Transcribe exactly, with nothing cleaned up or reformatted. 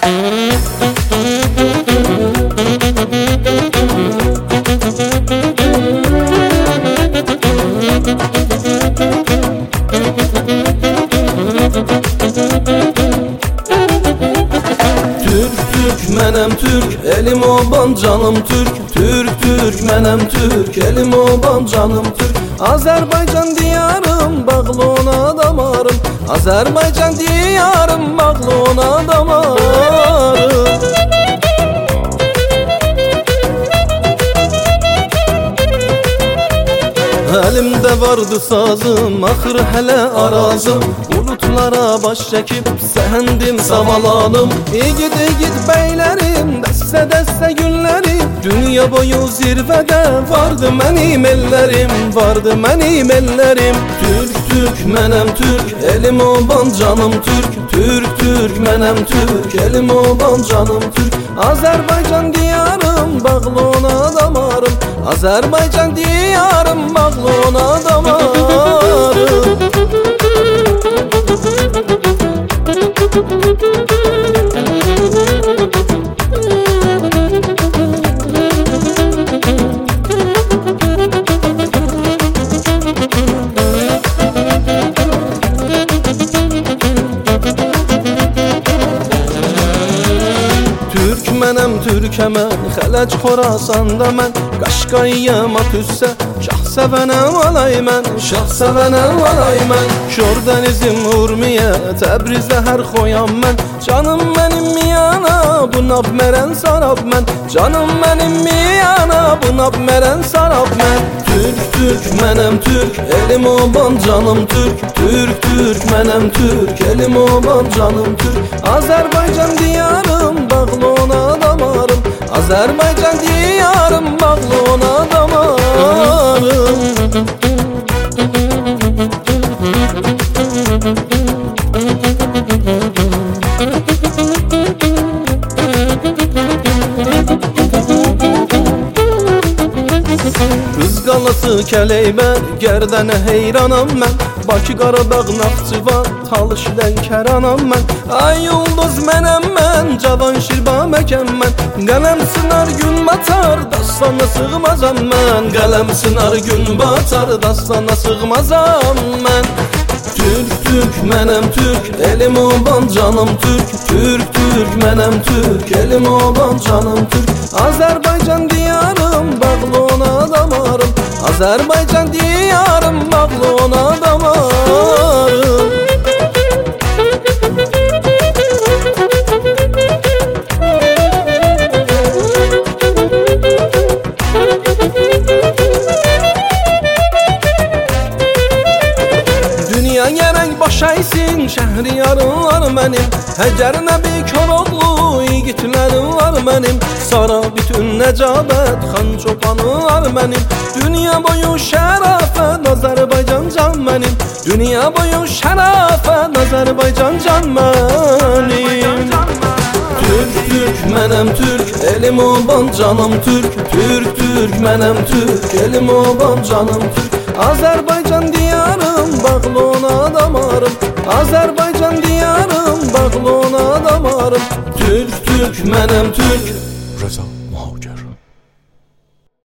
Mənəm Türk, elim oban canım Türk. Türk, Türk, mənəm Türk, elim oban canım Türk. Azərbaycan diyarım, bağlı ona damarım. Azərbaycan diyarım, bağlı ona damarım. Əlimdə vardı sazım, axır hələ arazım. Bulutlara baş çəkib səhəndim savalanım. İgid igid beylərim, dəstə dəstə günlərim. Dünya boyu zirvədə vardı mənim ellərim, vardı mənim ellərim. Türk, Türk, mənəm Türk, elim oban canım Türk. Türk, Türk, mənəm Türk, elim oban canım Türk. Azərbaycan diyarım, bağlı ona damarım. Azərbaycan diyarım, bağlı ona damarım. Türk mənəm Türkə mən, Xələc Xorasanda mən. Qaşqayıma tüssə, şah sevənəm alay mən. Şah sevənəm alay mən. Şor dənizim Urmiyə, Təbrizdə hər xoyam mən. Canım mənim miyana, bu nab mərən sarab mən. Canım mənim miyana, bu nab mərən sarab mən. Türk, Türk, mənəm Türk, elim oban canım Türk. Türk, Türk, mənəm Türk, elim oban canım Türk. Azərbaycan diyarım, bağlı ona damarım. Azərbaycan diyarım, bağlı ona damarım. Qız qalası Kələybər, Gərdənə heyranam mən. Bakı, Qaradağ, Naxçıvan, Talış, Lənkəranam mən. Ay ulduz mənəm mən, cavan şirba məkəm mən. Qələm sınar gün batar, dastana sığmazam mən. Qələm sınar gün batar, dastana sığmazam mən. Türk, Türk, mənəm Türk, elim oban canım Türk. Türk, Türk, mənəm Türk, elim oban canım Türk. Azərbaycan diyarım, bağlı ona damarım. Azərbaycan diyarım, bağlı ona damarım. Dünya gərək baş əysin, şəhriyarlar mənim. Həcər Nəbi Koroğlu, yiğitlərim var mənim. Sara bütün Nəcabət, xan çobanlar mənim. Dünya boyu şərəfət, Azərbaycan can mənim. Dünya boyu şərəfət, Azərbaycan can mənim. Türk, Türk, mənəm Türk, elim oban canım Türk. Türk, Türk, mənəm Türk, elim oban canım Türk. Azərbaycan diyarım, bağlı ona damarım. Azərbaycan diyarım, bağlı ona damarım. Türk, Türk, mənəm Türk.